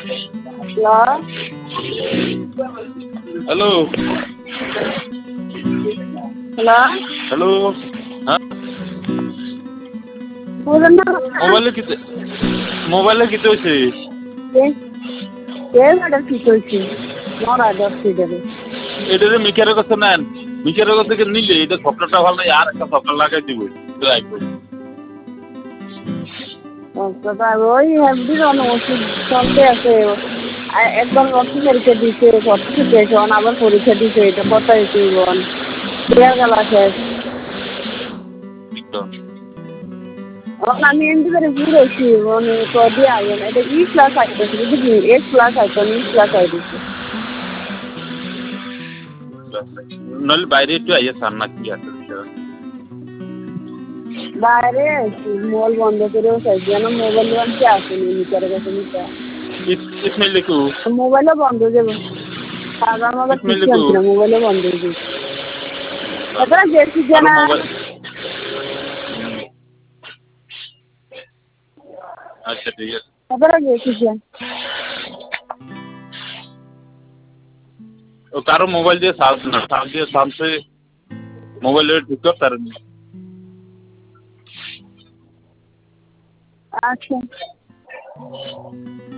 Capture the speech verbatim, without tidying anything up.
hello hello hello হ্যাঁ বলুন না মোবাইলে কিতে মোবাইলে কিতে হয়েছে কে ম্যাডাম কি করছি মরা দশটি দেবে এটা যে মিকারের কাছে নেন মিকারের কাছ থেকে নিলে এটা সফটওয়্যারটা ভালো নাই আর একটা সফটওয়্যার লাগাই দিব ওই হেলদির ওষুধ চলতে আছে একবার রক্ত পরীক্ষা দিচ্ছে রক্ত শিখেছে আবার পরীক্ষা দিচ্ছে এটা কত হয়েছে বল দেড় গেল শেষ আমি এমনি করে ঘুরেছি মানে কদি আইন এটা ই ক্লাস আইতেছে বুঝলি এস ক্লাস আইতো ই ক্লাস আইতেছে নইলে বাইরে একটু আইয়া সার না কি আছে বাইরে মল বন্ধ করে চাইছি না মোবাইল বানতে আসেনি নিচারে গেছে নিচা ইসমাইল লিখু মোবাইলও বন্ধ হয়ে যাবে সাধারণ মতো ঠিক আনছি না মোবাইলও বন্ধ হয়ে যাবে এবার গেছি জানা আচ্ছা ঠিক আছে এবার গেছি যে ও কারো মোবাইল দিয়ে চার্জ না চার্জ দিয়ে চার্জে মোবাইলে ঠিক করতে পারেন আচ্ছা